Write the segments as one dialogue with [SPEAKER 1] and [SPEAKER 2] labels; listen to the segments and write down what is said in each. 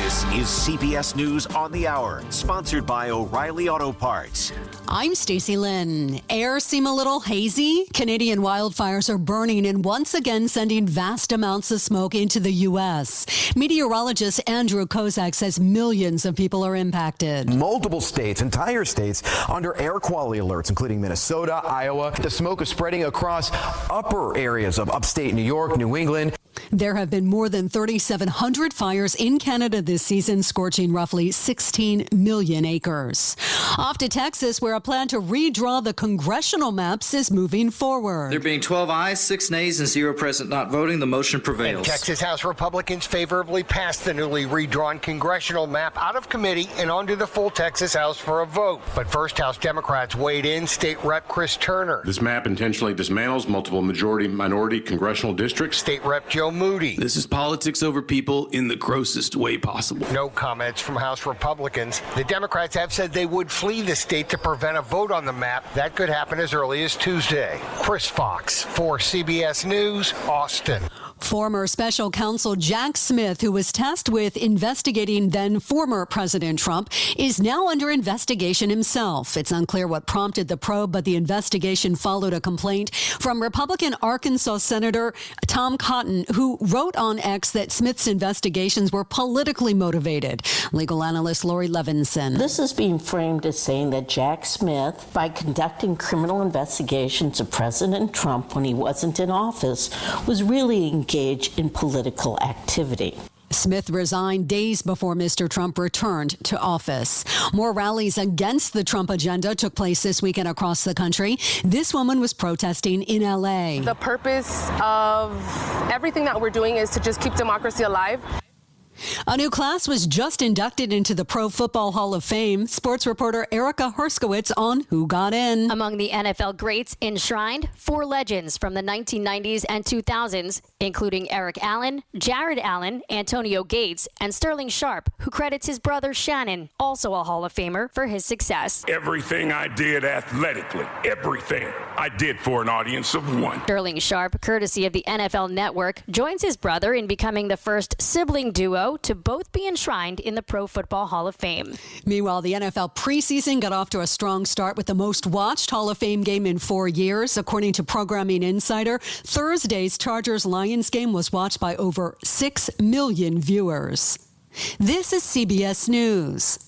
[SPEAKER 1] This is CBS News on the Hour, sponsored by O'Reilly Auto Parts.
[SPEAKER 2] I'm Stacey Lynn. Air seem a little hazy. Canadian wildfires are burning and once again sending vast amounts of smoke into the U.S. Meteorologist Andrew Kozak says millions of people are impacted.
[SPEAKER 3] Multiple states, entire states, under air quality alerts, including Minnesota, Iowa. The smoke is spreading across upper areas of upstate New York, New England.
[SPEAKER 2] There have been more than 3,700 fires in Canada this season, scorching roughly 16 million acres. Off to Texas, where a plan to redraw the congressional maps is moving forward.
[SPEAKER 4] There being 12 ayes, 6 nays, and 0 present not voting, the motion prevails.
[SPEAKER 5] And Texas House Republicans favorably passed the newly redrawn congressional map out of committee and onto the full Texas House for a vote. But first, House Democrats weighed in. State Rep Chris Turner.
[SPEAKER 6] This map intentionally dismantles multiple majority-minority congressional districts.
[SPEAKER 5] State Rep Joe Moody.
[SPEAKER 7] This is politics over people in the grossest way possible.
[SPEAKER 5] No comments from House Republicans. The Democrats have said they would flee the state to prevent a vote on the map. That could happen as early as Tuesday. Chris Fox for CBS News, Austin.
[SPEAKER 2] Former special counsel Jack Smith, who was tasked with investigating then former President Trump, is now under investigation himself. It's unclear what prompted the probe, but the investigation followed a complaint from Republican Arkansas Senator Tom Cotton, who wrote on X that Smith's investigations were politically motivated. Legal analyst Lori Levinson.
[SPEAKER 8] This is being framed as saying that Jack Smith, by conducting criminal investigations of President Trump when he wasn't in office, was really engaged in political activity.
[SPEAKER 2] Smith resigned days before Mr. Trump returned to office. More rallies against the Trump agenda took place this weekend across the country. This woman was protesting in L.A.
[SPEAKER 9] The purpose of everything that we're doing is to just keep democracy alive.
[SPEAKER 2] A new class was just inducted into the Pro Football Hall of Fame. Sports reporter Erica Herskowitz on who got in.
[SPEAKER 10] Among the NFL greats enshrined, 4 legends from the 1990s and 2000s, including Eric Allen, Jared Allen, Antonio Gates, and Sterling Sharp, who credits his brother Shannon, also a Hall of Famer, for his success.
[SPEAKER 11] Everything I did athletically, everything I did for an audience of 1.
[SPEAKER 10] Sterling Sharp, courtesy of the NFL Network, joins his brother in becoming the first sibling duo to both be enshrined in the Pro Football Hall of Fame.
[SPEAKER 2] Meanwhile, the NFL preseason got off to a strong start with the most watched Hall of Fame game in 4 years. According to Programming Insider, Thursday's Chargers-Lions game was watched by over 6 million viewers. This is CBS News.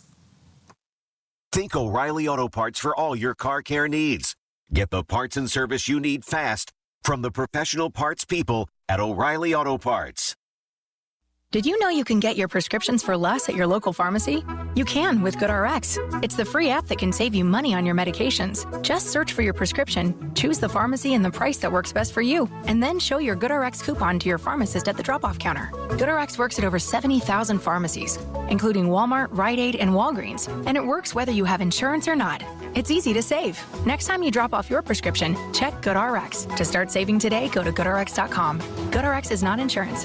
[SPEAKER 1] Think O'Reilly Auto Parts for all your car care needs. Get the parts and service you need fast from the professional parts people at O'Reilly Auto Parts.
[SPEAKER 12] Did you know you can get your prescriptions for less at your local pharmacy? You can with GoodRx. It's the free app that can save you money on your medications. Just search for your prescription, choose the pharmacy and the price that works best for you, and then show your GoodRx coupon to your pharmacist at the drop-off counter. GoodRx works at over 70,000 pharmacies, including Walmart, Rite Aid, and Walgreens, and it works whether you have insurance or not. It's easy to save. Next time you drop off your prescription, check GoodRx. To start saving today, go to GoodRx.com. GoodRx is not insurance.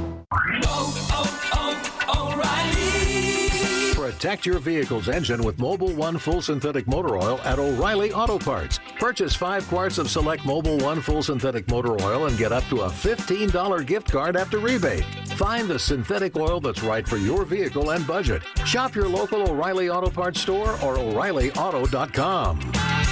[SPEAKER 13] O'Reilly. Protect your vehicle's engine with Mobil 1 Full Synthetic Motor Oil at O'Reilly Auto Parts. Purchase 5 quarts of select Mobil 1 Full Synthetic Motor Oil and get up to a $15 gift card after rebate. Find the synthetic oil that's right for your vehicle and budget. Shop your local O'Reilly Auto Parts store or O'ReillyAuto.com.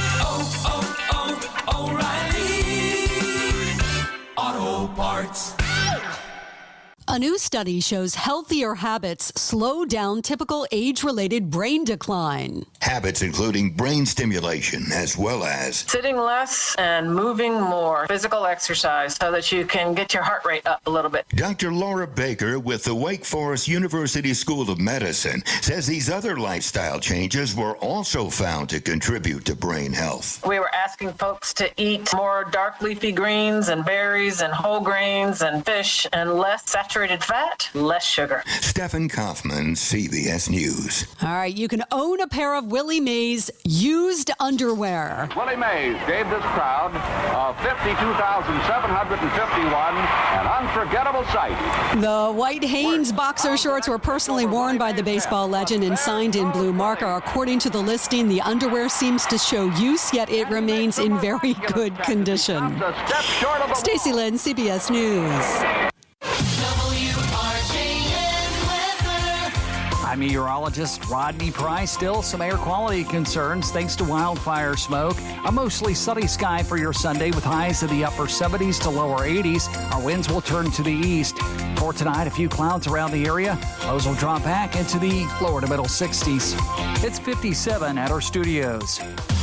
[SPEAKER 14] O'Reilly Auto Parts.
[SPEAKER 2] A new study shows healthier habits slow down typical age-related brain decline.
[SPEAKER 15] Habits including brain stimulation as well as
[SPEAKER 16] sitting less and moving more, physical exercise so that you can get your heart rate up a little bit.
[SPEAKER 15] Dr. Laura Baker with the Wake Forest University School of Medicine says these other lifestyle changes were also found to contribute to brain health.
[SPEAKER 16] We were asking folks to eat more dark leafy greens and berries and whole grains and fish and less saturated fat, less sugar.
[SPEAKER 15] Stephen Kaufman, CBS News.
[SPEAKER 2] All right, you can own a pair of Willie Mays used underwear.
[SPEAKER 17] Willie Mays gave this crowd of 52,751 an unforgettable sight.
[SPEAKER 2] The white Hanes boxer shorts were personally worn by the baseball legend and signed in blue marker. According to the listing, the underwear seems to show use, yet it remains in very good condition. Stacey Lynn, CBS News.
[SPEAKER 18] I'm meteorologist Rodney Price. Still some air quality concerns thanks to wildfire smoke. A mostly sunny sky for your Sunday with highs in the upper 70s to lower 80s. Our winds will turn to the east. For tonight, a few clouds around the area. Lows will drop back into the lower to middle 60s. It's 57 at our studios.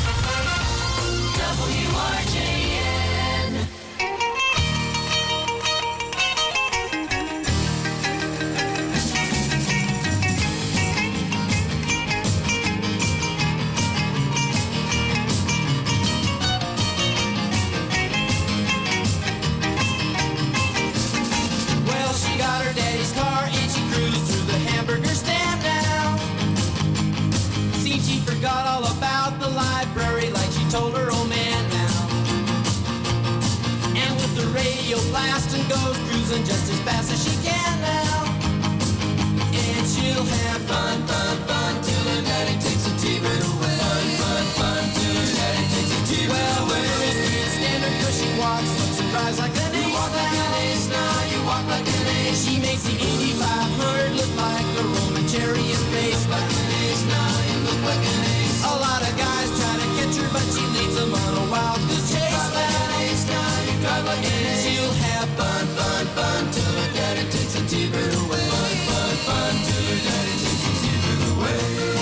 [SPEAKER 14] Goes cruising just as fast as she can now. And she'll have fun, fun, fun till her daddy takes a T-bird away. Fun, fun, fun till her daddy takes a T-bird away. Well, the girls can't stand her 'cause she walks, looks and drives like an ace. You walk like an ace now, you walk like an ace. She makes the Indy 500 look like a Roman chariot race. Like an ace now, you look like an ace. A lot of guys try to catch her, but she leads them on a wild goose chase. You drive like an ace now, you drive like an ace. She'll have fun, fun, fun till her daddy takes a T-bird away. Fun, fun, fun till her daddy takes a T-bird away.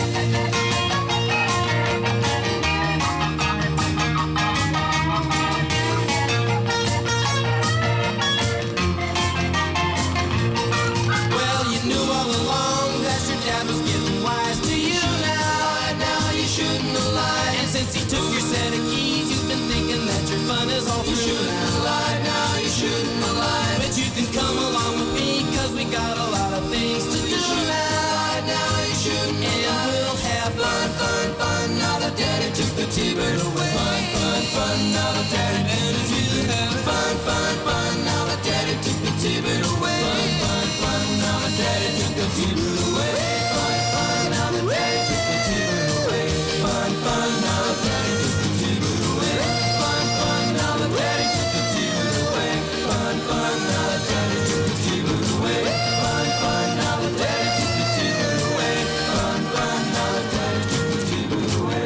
[SPEAKER 14] Well, you knew all along that your dad was getting wise to you now. Now you shouldn't have lied. And since he took your set of keys, you've been thinking that your fun is all through. You shouldn't have lied. Now you shouldn't have lied. But you can come along with me, 'cause we got a lot of things to do now. Now you shouldn't have lied. And we'll have fun, fun, fun. Now that daddy took the T-bird away. Fun, fun, fun. Now that daddy took the T-bird away. Fun, fun, fun. Now that daddy took the T-bird away. Fun, fun, fun. Now that daddy took the T-bird away. Fun, fun. Now that daddy took the T-bird away. Fun, fun. Now that daddy took the T-bird away. Fun, fun. Now that daddy took the T-bird away. Fun, fun. Now that daddy took the T-bird away. Fun, fun. Now that daddy took the T-bird away. Fun, fun. Now that daddy took the T-bird away.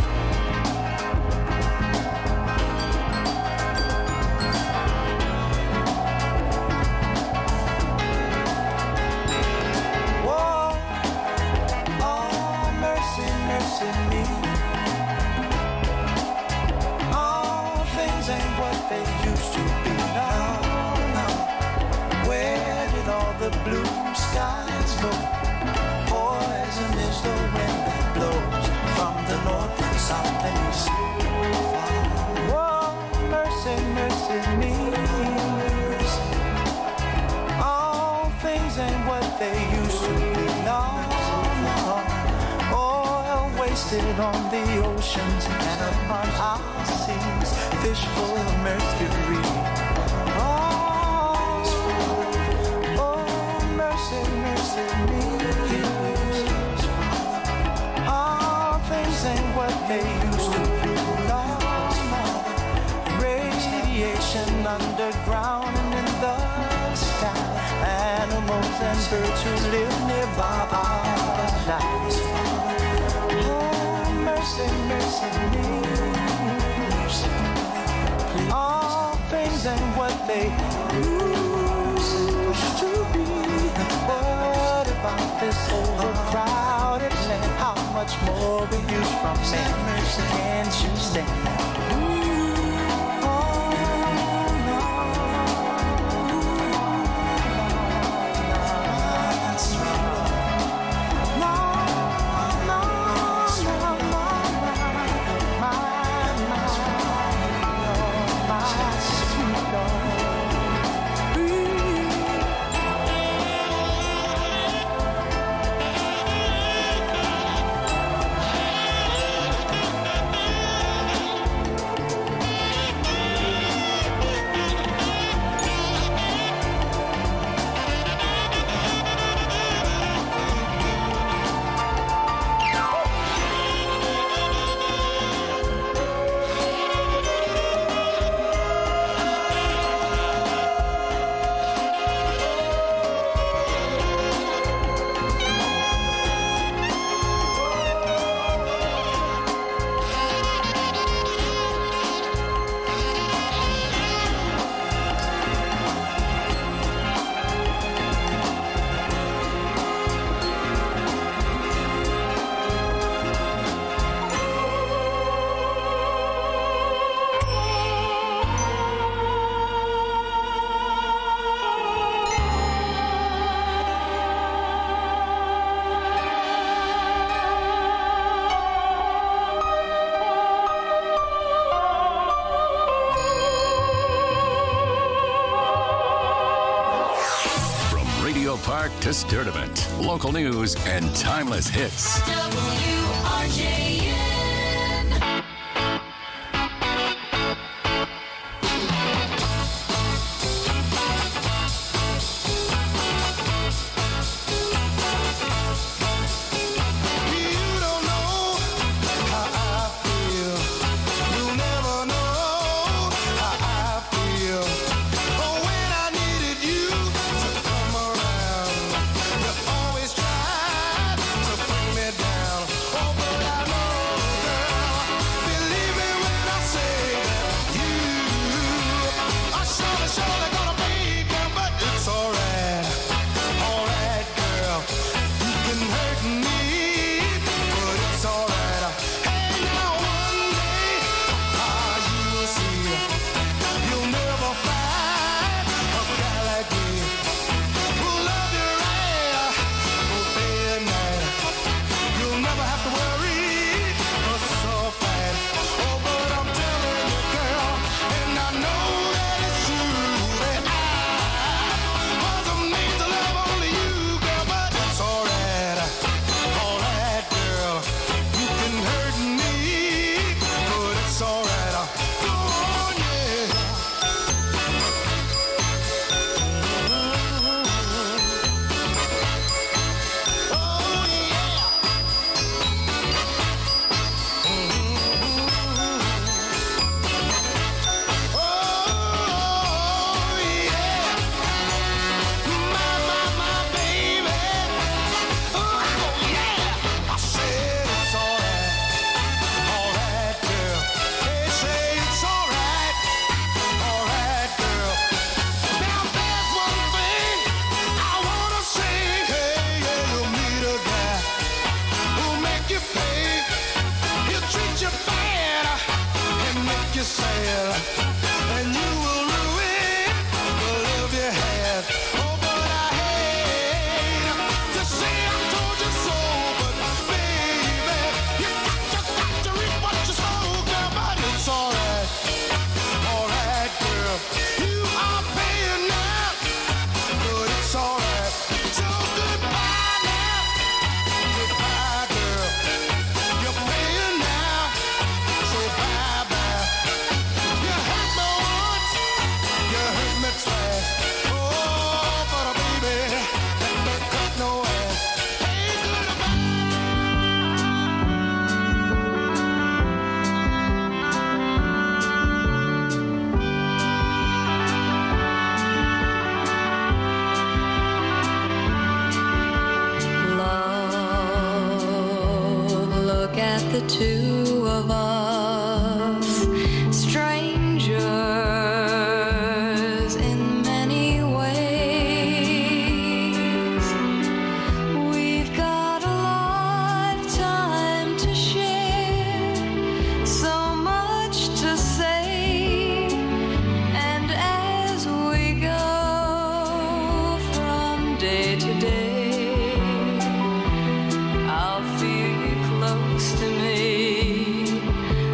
[SPEAKER 14] Whoa, oh mercy, mercy me. All things ain't what they used to be now. Where did all the blue skies go? Poison is the wind that blows from the north and south and east. Whoa, mercy, mercy me. All things ain't what they used to be now. Oil wasted on the oceans and upon our seas. Fish full of mercury. Mercy, mercy me. All things ain't what they used to be. No, no. Radiation underground and in the sky. Animals and birds who live nearby are nice. Oh, mercy, mercy me. All things ain't what they used to be. What about this overcrowded land? How much more we use from man? Can't you stand that?
[SPEAKER 19] to Sturdivant. Local news and timeless hits.
[SPEAKER 14] WRJN.
[SPEAKER 20] The two of us, strangers in many ways. We've got a lifetime to share, so much to say, and as we go from day to day, I'll feel you close to me.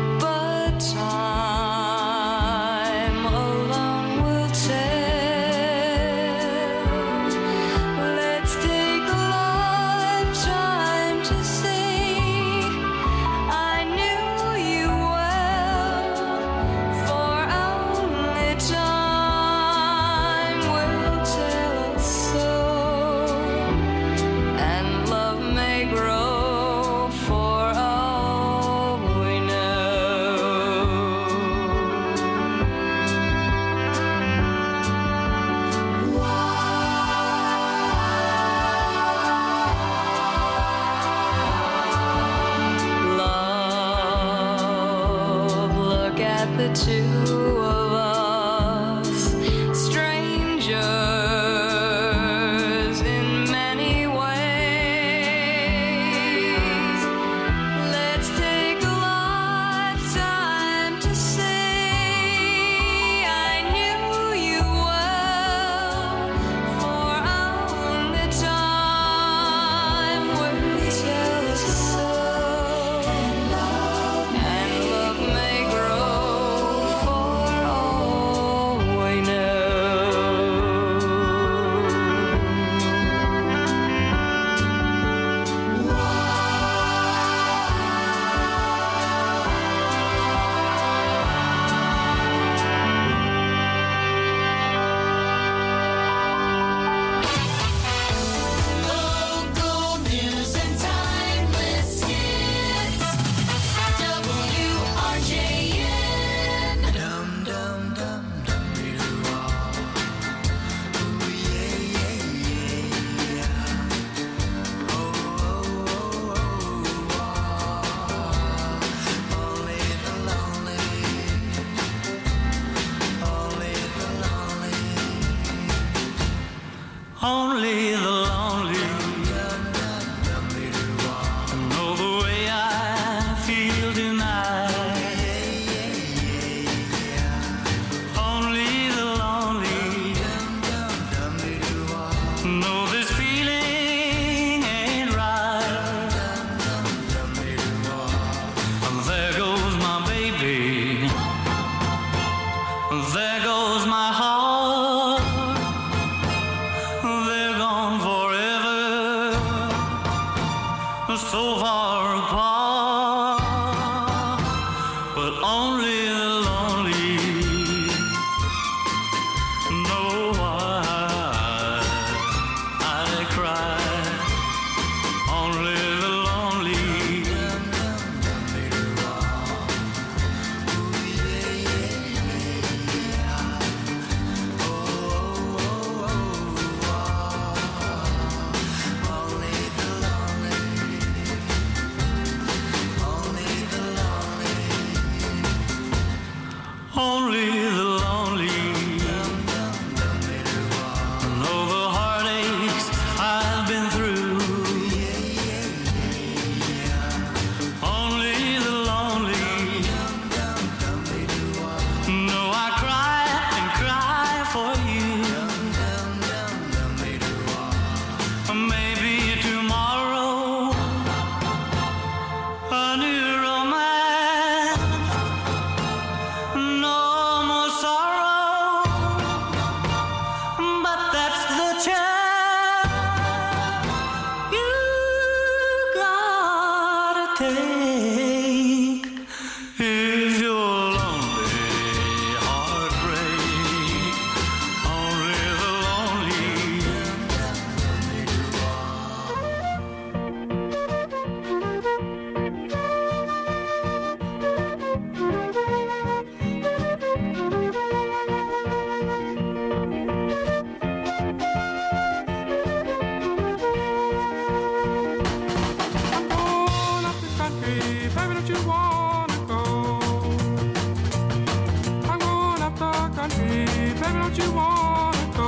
[SPEAKER 20] Baby, don't you wanna go?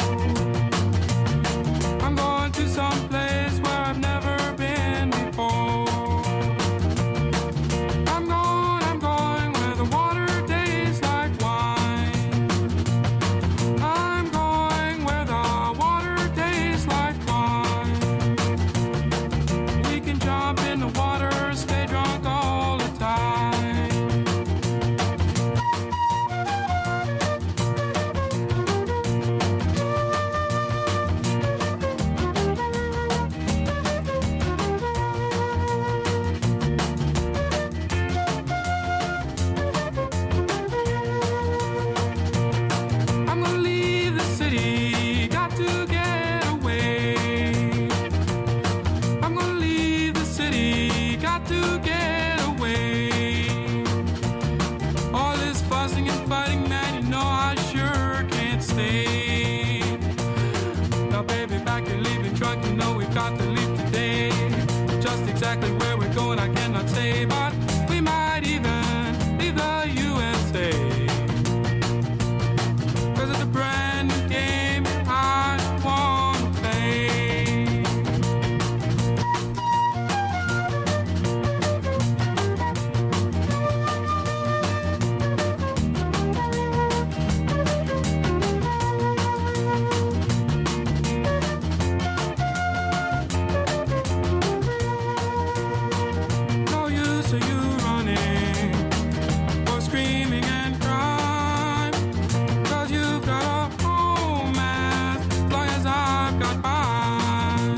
[SPEAKER 20] I'm going to some place where I've never been before. I'm going where the water tastes like wine. I'm going where the water tastes like wine. We can jump in the water, stay drunk all the time. I'm gonna leave the city, got to get away. I'm gonna leave the city, got to get away. All this fussing and fighting, man, you know I sure can't stay. Now, baby, back your leaving truck, you know we've got to leave today. Just exactly where we're going, I cannot say, but we might even leave the USA. 'Cause it's a brand new game I wanna play. No use of you running or screaming and crying, 'cause you've got a home as long as I've got mine.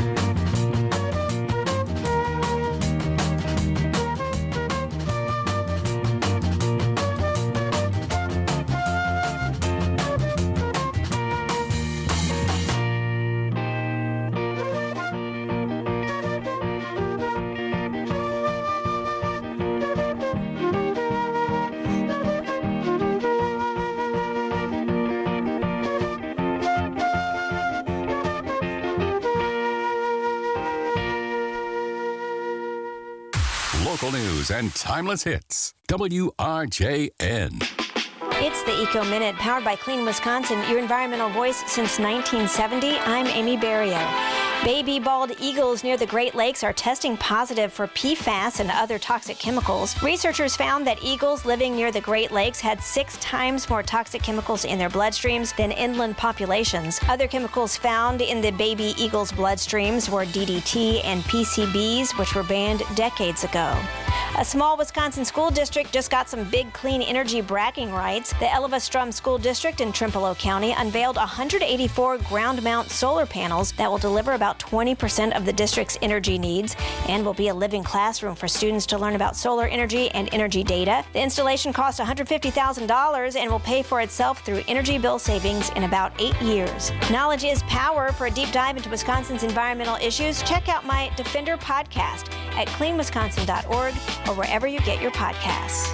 [SPEAKER 19] Local news and timeless hits. WRJN.
[SPEAKER 21] It's the Eco Minute, powered by Clean Wisconsin, your environmental voice since 1970. I'm Amy Barrio. Baby bald eagles near the Great Lakes are testing positive for PFAS and other toxic chemicals. Researchers found that eagles living near the Great Lakes had 6 times more toxic chemicals in their bloodstreams than inland populations. Other chemicals found in the baby eagles' bloodstreams were DDT and PCBs, which were banned decades ago. A small Wisconsin school district just got some big clean energy bragging rights. The Elva-Strum School District in Trempealeau County unveiled 184 ground mount solar panels that will deliver about 20% of the district's energy needs and will be a living classroom for students to learn about solar energy and energy data. The installation cost $150,000 and will pay for itself through energy bill savings in about 8 years. Knowledge is power. For a deep dive into Wisconsin's environmental issues, check out my Defender podcast at cleanwisconsin.org or wherever you get your podcasts.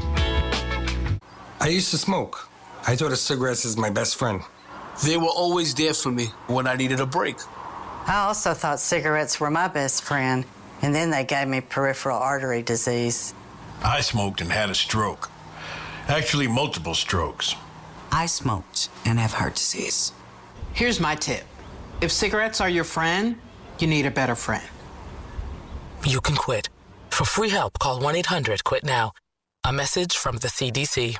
[SPEAKER 22] I used to smoke. I thought of cigarettes as my best friend.
[SPEAKER 23] They were always there for me when I needed a break.
[SPEAKER 24] I also thought cigarettes were my best friend, and then they gave me peripheral artery disease.
[SPEAKER 25] I smoked and had a stroke. Actually, multiple strokes.
[SPEAKER 26] I smoked and have heart disease. Here's my tip. If cigarettes are your friend, you need a better friend.
[SPEAKER 27] You can quit. For free help, call 1-800-QUIT-NOW. A message from the CDC.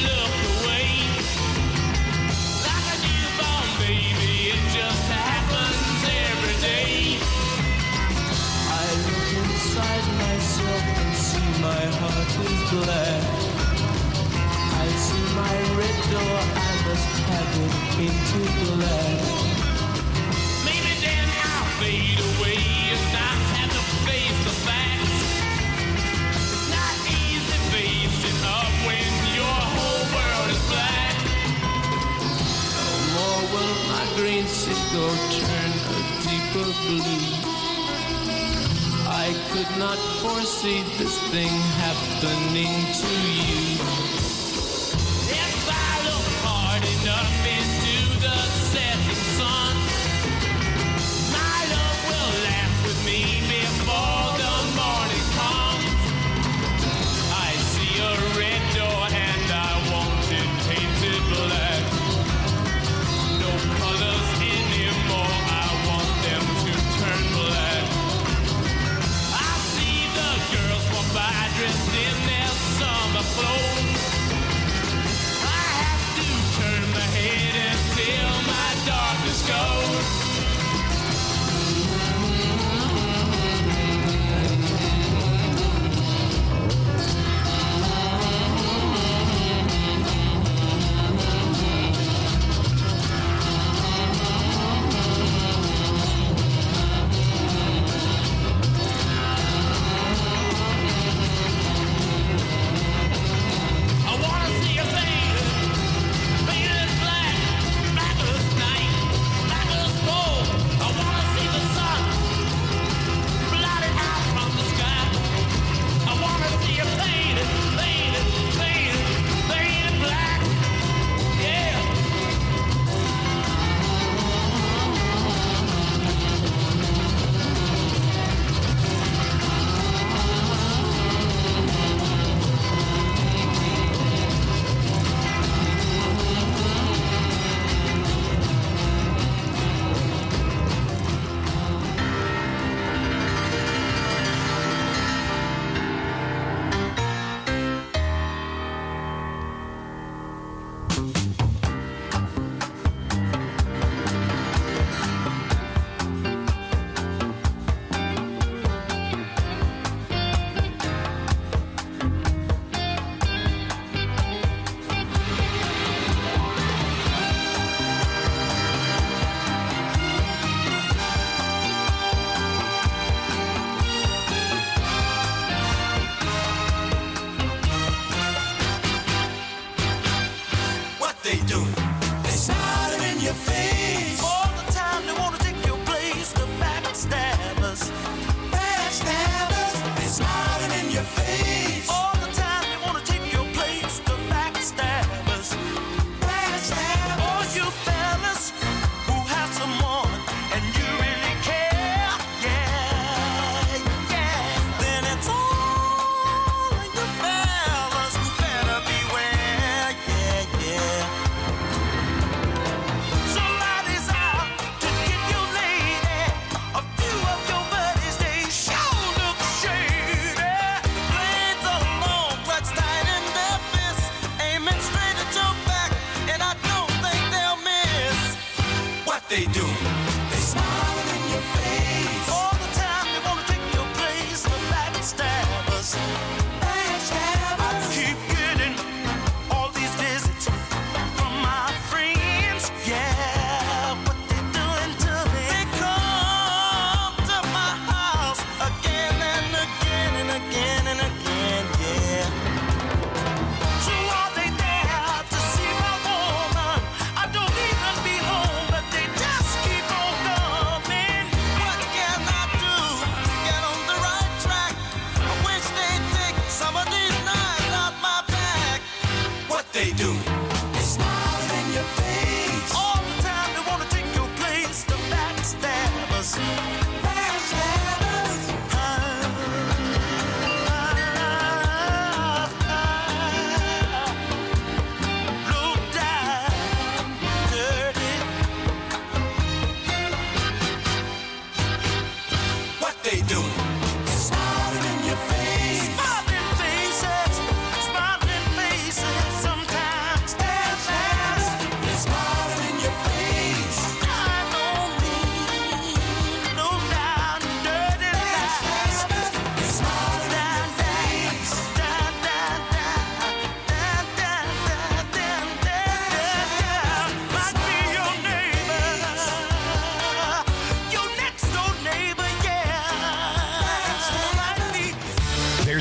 [SPEAKER 14] Like a newborn baby, it just happens. black. I see my red door, I must have it into black. Maybe then I'll fade away and not have to face the facts. It's not easy facing up when your whole world is black. No more will my green seagull turn a deeper blue. I could not foresee this thing happening to you. If I look hard enough into the setting sun, my love will laugh with me before the morning comes. I see a red door and I want it painted black. No colors anymore, I want them to turn black. I see the girls walk by dressed in their summer clothes. I have to turn my head until my darkness goes.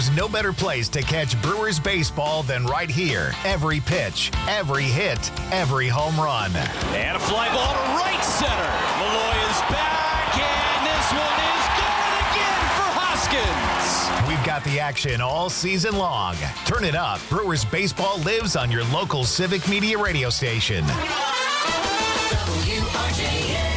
[SPEAKER 3] There's no better place to catch Brewers baseball than right here. Every pitch, every hit, every home run.
[SPEAKER 4] And a fly ball to right center. Malloy is back, and this one is gone again for Hoskins.
[SPEAKER 3] We've got the action all season long. Turn it up. Brewers baseball lives on your local Civic Media radio station.
[SPEAKER 14] WRJN.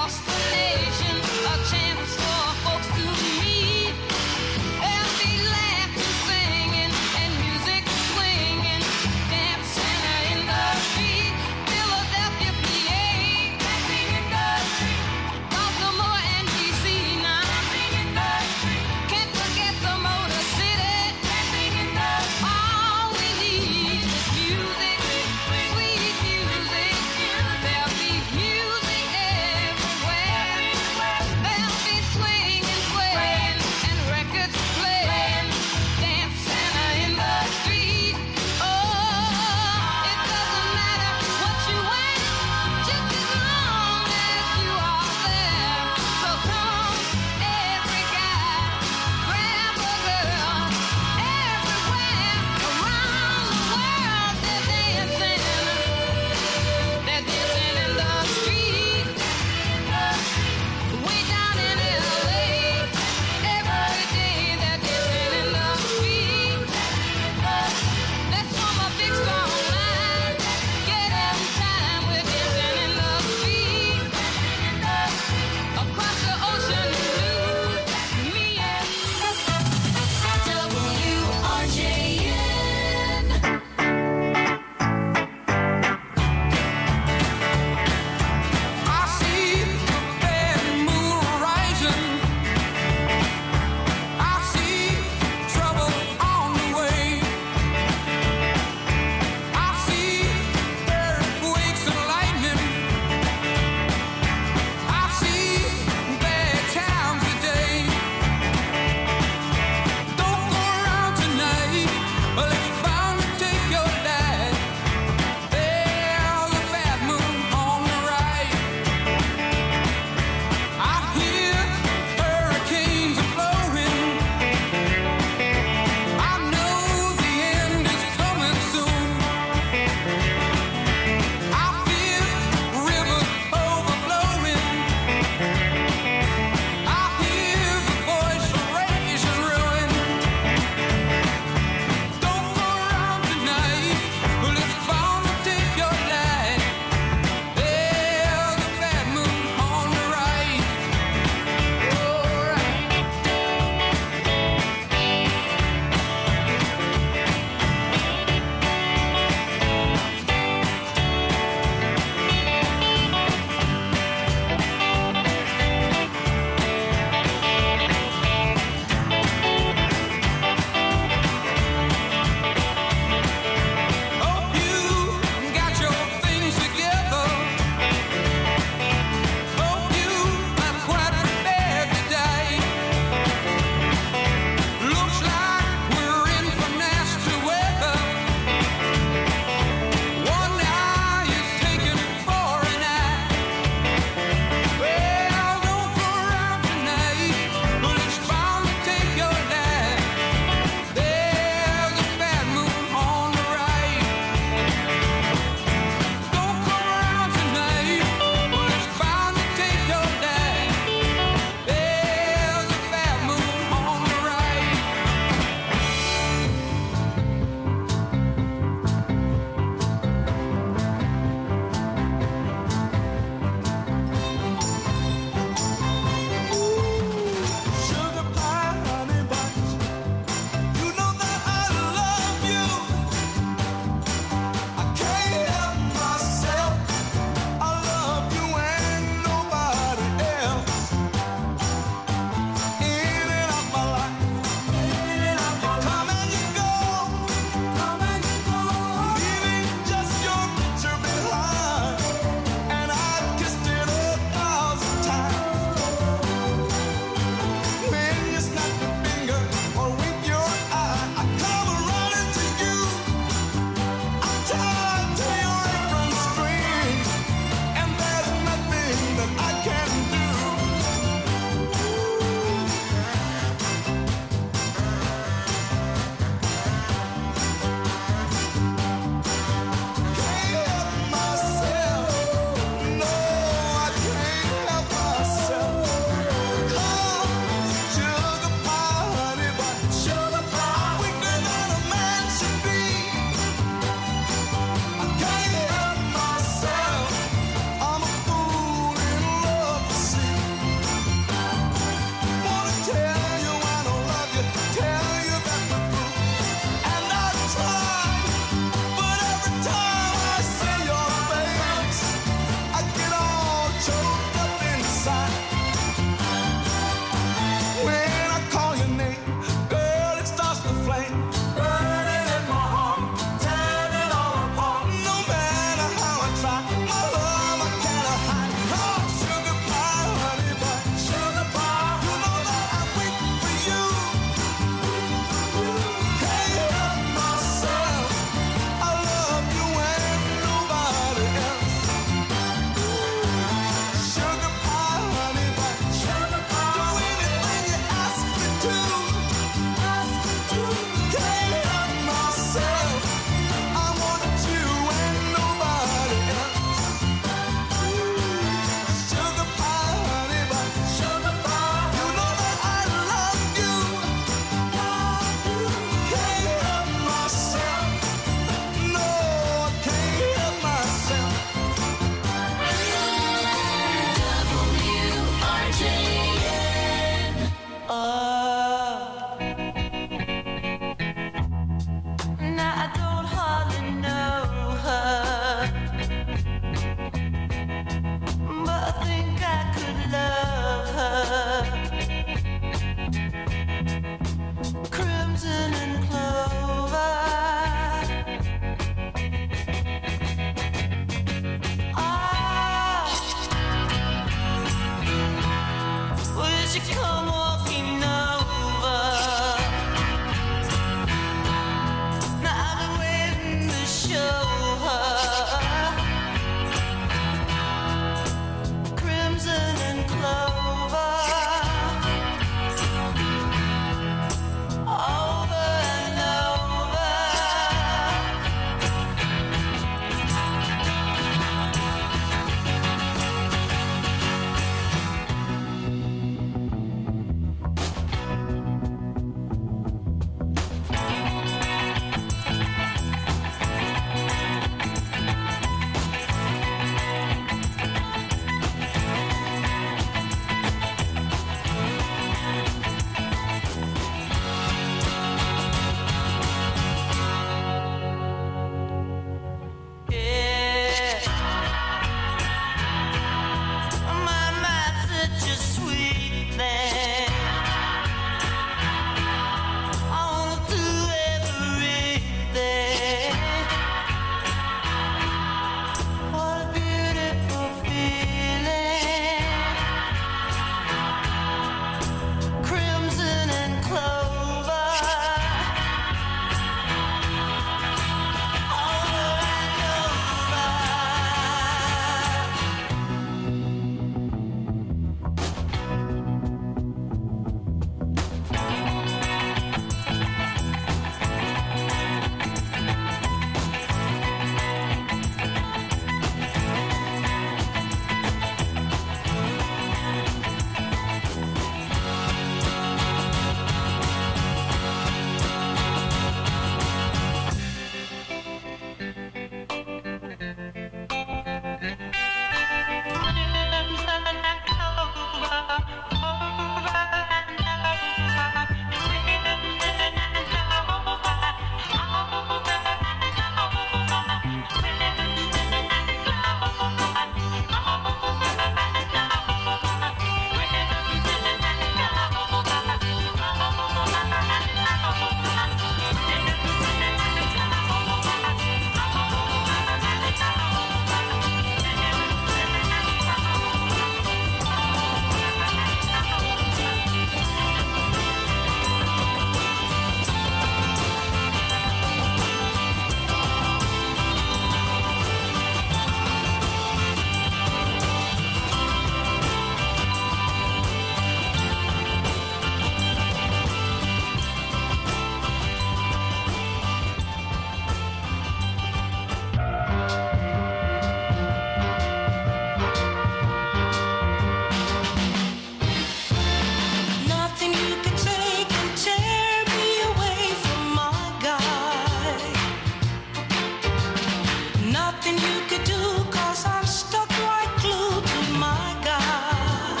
[SPEAKER 14] you could do, 'cause I'm stuck like glue to my guy.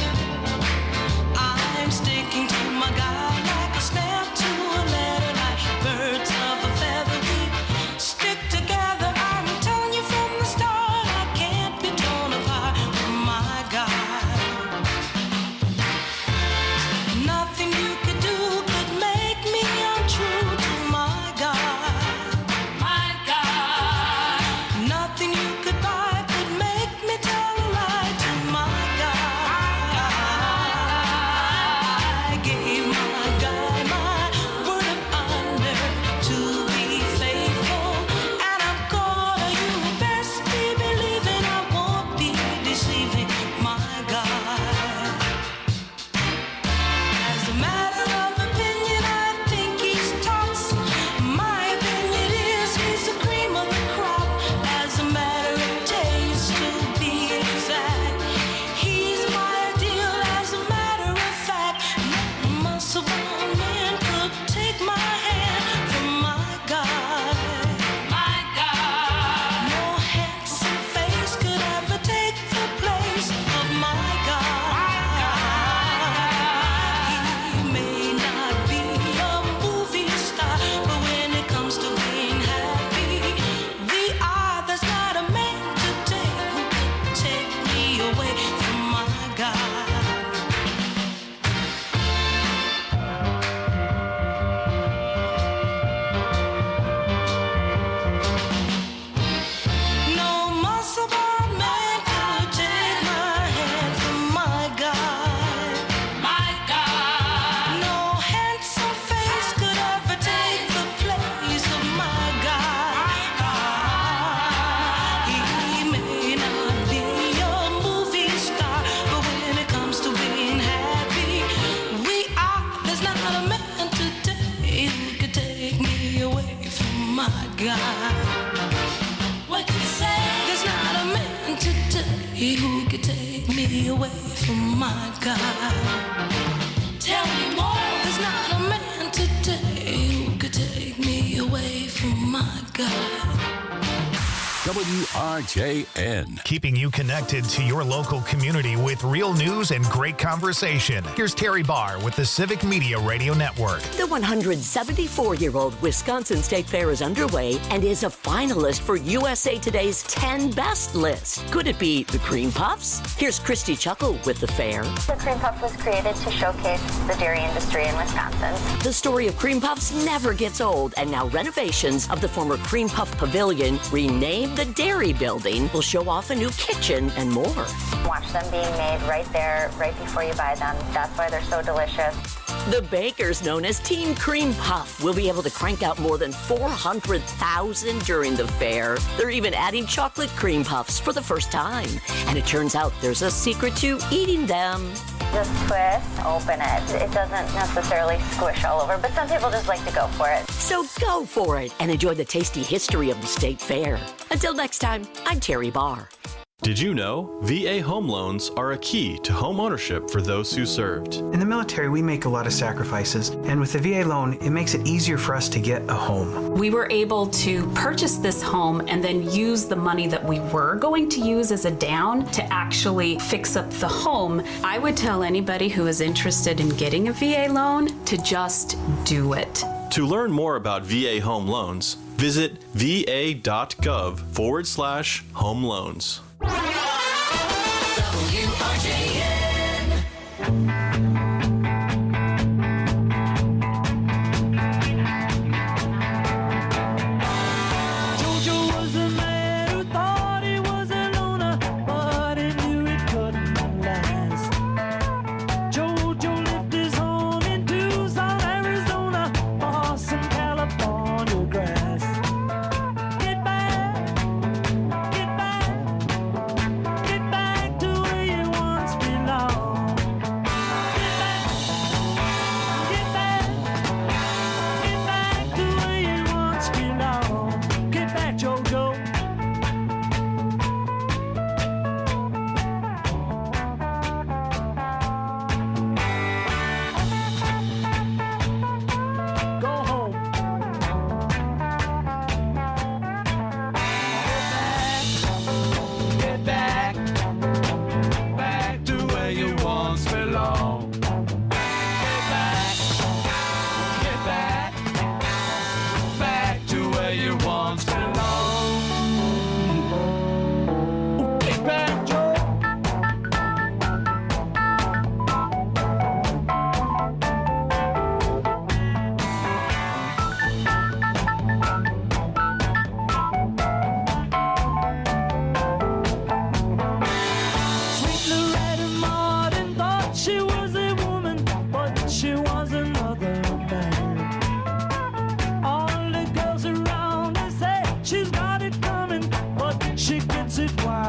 [SPEAKER 14] I'm sticking to my guy like a stamp to a letter, like birds of a feather we stick together. I'm telling you from the start, I can't be torn apart from my guy. Nothing you could do could make me untrue to my guy. My guy. Nothing you could buy could make me tell a lie to my guy. I gave my guy my word of honor to be faithful, and I'm gonna, you best be believing I won't be deceiving my guy. As a matter of opinion, I think he's tops. My opinion is he's the cream of the crop. As a matter of taste, to be exact, he's my ideal. As a matter of fact, no muscle-bound man could take my hand from my guy. My guy. No handsome face could ever take the place of my guy. He may not be a movie star, but when it comes to being happy, we are. There's not a man today who could take me away from my guy. No muscle-bound man could take my hand from my guy. My guy. No handsome face could ever take the place of my guy. He may not be a movie star, but when it comes to being happy, we are. There's not a man today who could take me away from my guy. What you say? There's not a man today who could take me away from my guy. Tell me more. There's not a man today who could take me away from my guy.
[SPEAKER 19] WRJN.
[SPEAKER 3] Keeping you connected to your local community with real news and great conversation. Here's Terry Barr with the Civic Media Radio Network.
[SPEAKER 5] The 174-year-old Wisconsin State Fair is underway and is a finalist for USA Today's 10 Best list. Could it be the Cream Puffs? Here's Christy Chuckle with the fair.
[SPEAKER 6] The Cream Puff was created to showcase the dairy industry in Wisconsin.
[SPEAKER 5] The story of Cream Puffs never gets old, and now renovations of the former Cream Puff Pavilion, renamed the Dairy Building, will show off a new kitchen and more.
[SPEAKER 6] Watch them being made right there, right before you buy them. That's why they're so delicious.
[SPEAKER 5] The bakers known as Team Cream Puff will be able to crank out more than 400,000 during the fair. They're even adding chocolate cream puffs for the first time. And it turns out there's a secret to eating them.
[SPEAKER 6] Just twist, open it. It doesn't necessarily squish all over, but some people just like to go for it.
[SPEAKER 5] So go for it and enjoy the tasty history of the State Fair. Until next time, I'm Terry Barr.
[SPEAKER 7] Did you know VA home loans are a key to home ownership for those who served?
[SPEAKER 8] In the military, we make a lot of sacrifices, and with the VA loan, it makes it easier for us to get a home.
[SPEAKER 9] We were able to purchase this home and then use the money that we were going to use as a down to actually fix up the home. I would tell anybody who is interested in getting a VA loan to just do it.
[SPEAKER 7] To learn more about VA home loans, visit va.gov/home loans.
[SPEAKER 14] Jojo was a man who thought he was a loner, but he knew it couldn't last. Jojo lived his home in Tucson, Arizona, or some California grass. Get back to where you once belonged.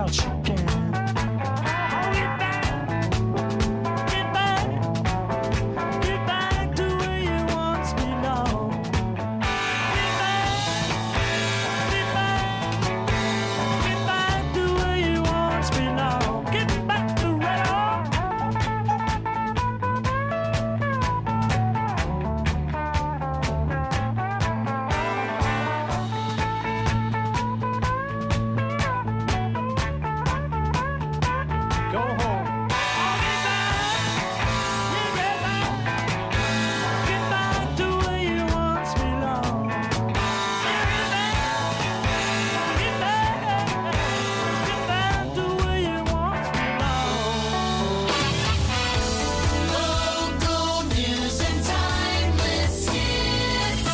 [SPEAKER 14] out you can. Get back to where you once belonged. Get back to where you once belonged. Get back to right on. Go home. Get back to where you once belonged. Get back to where you once belonged.
[SPEAKER 1] Local news and timeless hits.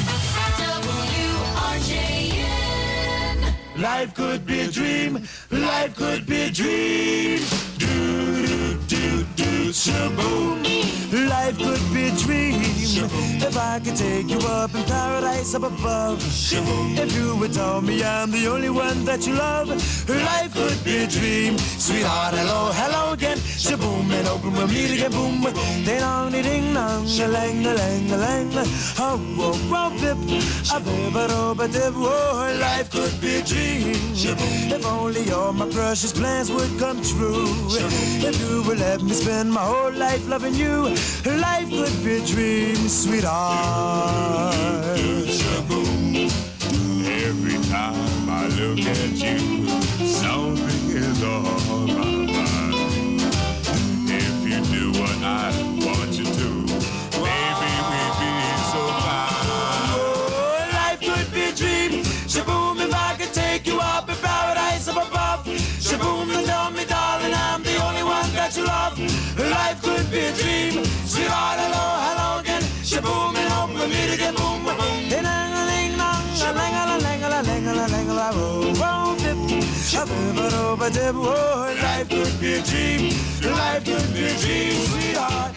[SPEAKER 1] WRJN.
[SPEAKER 14] Life could be a dream. Life could be a dream. Shaboom. Life could be a dream. If I could take you up in paradise up above. If you would tell me I'm the only one that you love. Life could be a dream. Sweetheart, hello, hello again. Shaboom, and open we'll meet again. Boom, ding dong, ding dong, a lang, a lang, a lang. Oh, oh, oh, bip, a bip, a bip, a dip. Oh, life could be a dream. If only all my precious plans would come true. If you would let me spend my whole life loving you, life could be a dream, sweetheart.
[SPEAKER 10] Every time I look at you, something is on my mind. If you do what I want you to, maybe we'd be so fine.
[SPEAKER 14] Oh, life could be a dream. Shaboom, if I could take you up in paradise up above. Shaboom, and tell me, darling, I'm the only one that you love. Life could be a dream. Sweetheart, hello, hello again. Shaboom, and hope we meet again. Boom, boom, boom. Oh, life could be a dream. Life could be a dream, sweetheart.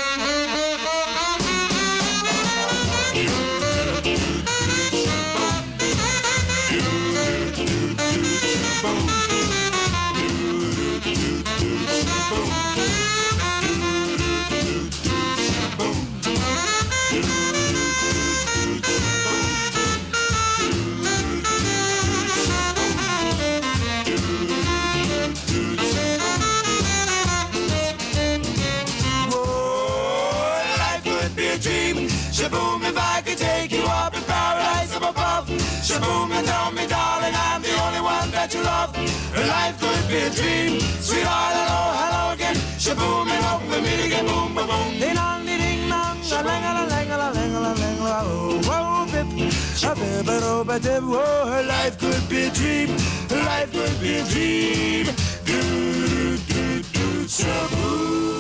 [SPEAKER 14] Shaboom, if I could take you up in paradise up above. Shaboom, and tell me, darling, I'm the only one that you love. Life could be a dream. Sweetheart, hello, hello again. Shaboom, and hope we meet again. Boom, boom, boom. Ding dong, ding dong, a lang a lang a lang a lang a lang. Oh, bip, a bip, a bip, a bip. Oh, life could be a dream. Life could be a dream. Do, do, do, shaboom.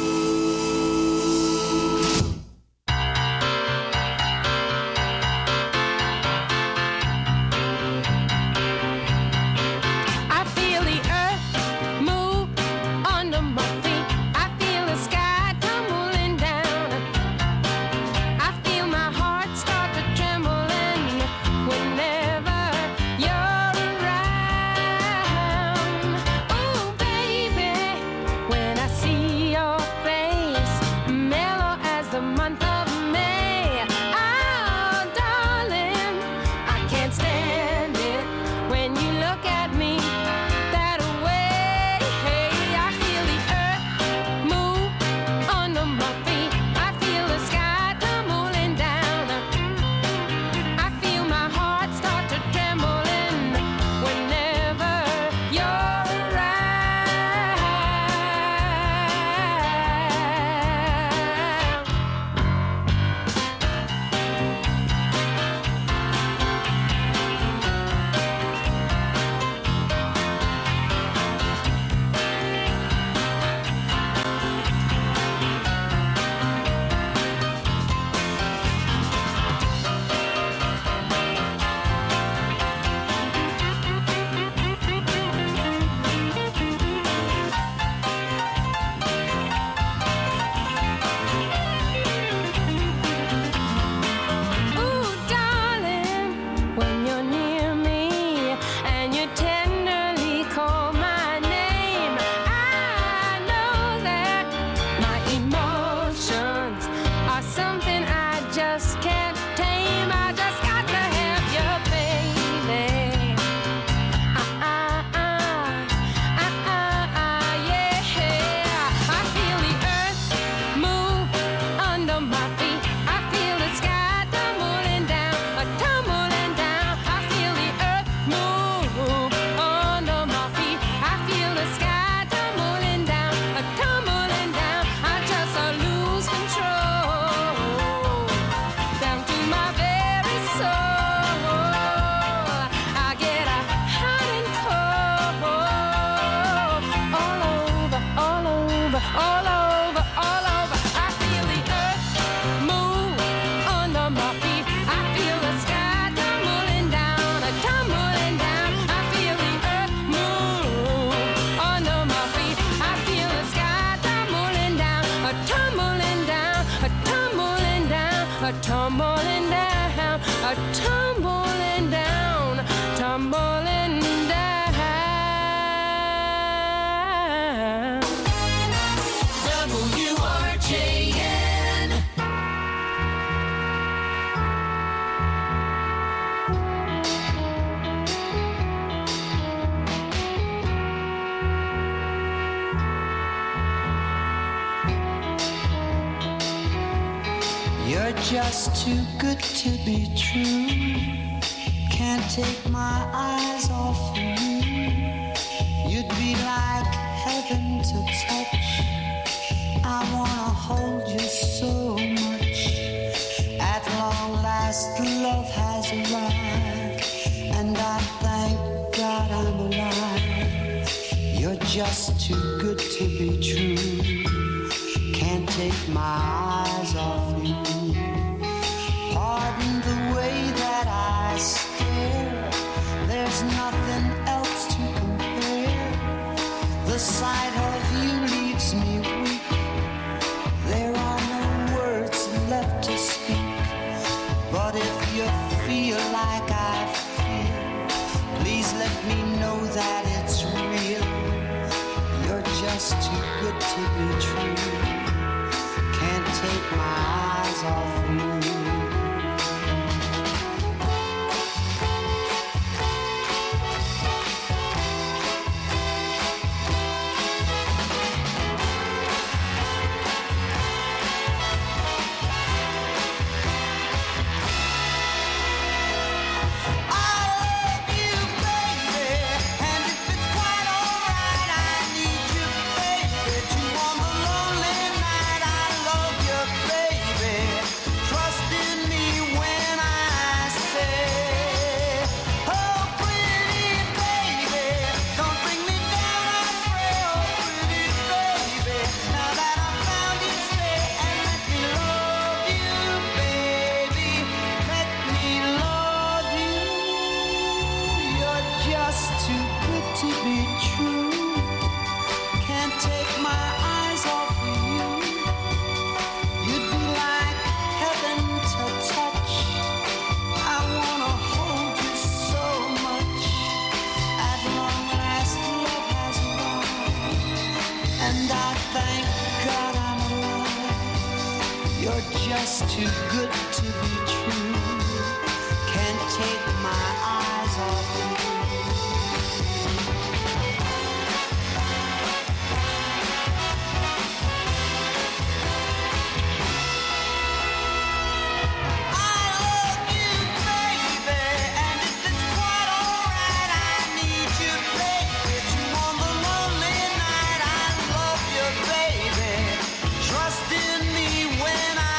[SPEAKER 20] tumbling down, tumbling down, tumbling down.
[SPEAKER 1] WRJN.
[SPEAKER 14] You're just too good to be true. Can't take my eyes off of you. You'd be like heaven to touch. I wanna hold you so much. At long last, love has arrived, and I thank God I'm alive. You're just too good to be true. Can't take my eyes off you. Pardon the way that I stare. There's nothing else to compare. The sight of you leaves me weak. There are no words left to speak. But if you feel like I feel, please let me know that it's real. You're just too good to be true. Can't take my eyes off you. Just too good to be true. Can't take my eyes off you. I love you, baby, and if it's quite alright, I need you, baby. You on the lonely night, I love you, baby. Trust in me when I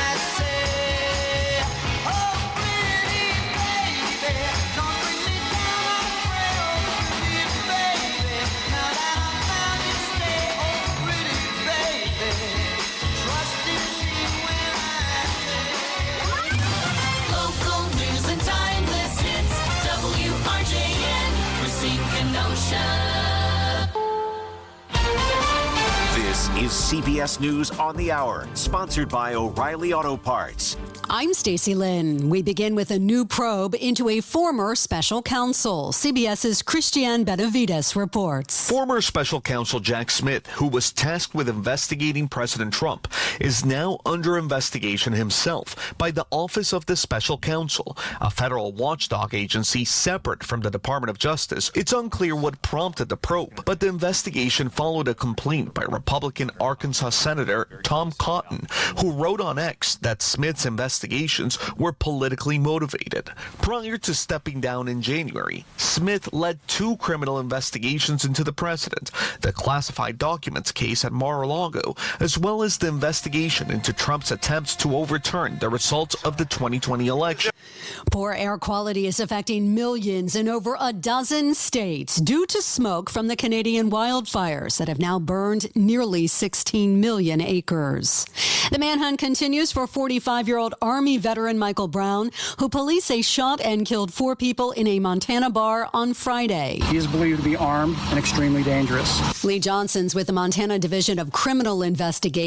[SPEAKER 2] This is CBS News on the Hour, sponsored by O'Reilly Auto Parts.
[SPEAKER 11] I'm Stacey Lynn. We begin with a new probe into a former special counsel. CBS's Christiane Benavides reports.
[SPEAKER 12] Former special counsel Jack Smith, who was tasked with investigating President Trump, is now under investigation himself by the Office of the Special Counsel, a federal watchdog agency separate from the Department of Justice. It's unclear what prompted the probe, but the investigation followed a complaint by Republican Arkansas Senator Tom Cotton, who wrote on X that Smith's investigations were politically motivated. Prior to stepping down in January, Smith led 2 criminal investigations into the president, the classified documents case at Mar-a-Lago, as well as the investigation into Trump's attempts to overturn the results of the 2020 election.
[SPEAKER 11] Poor air quality is affecting millions in over a dozen states due to smoke from the Canadian wildfires that have now burned nearly 16 million acres. The manhunt continues for 45-year-old Army veteran Michael Brown, who police say shot and killed 4 people in a Montana bar on Friday.
[SPEAKER 13] He is believed to be armed and extremely dangerous.
[SPEAKER 11] Lee Johnson's with the Montana Division of Criminal Investigation.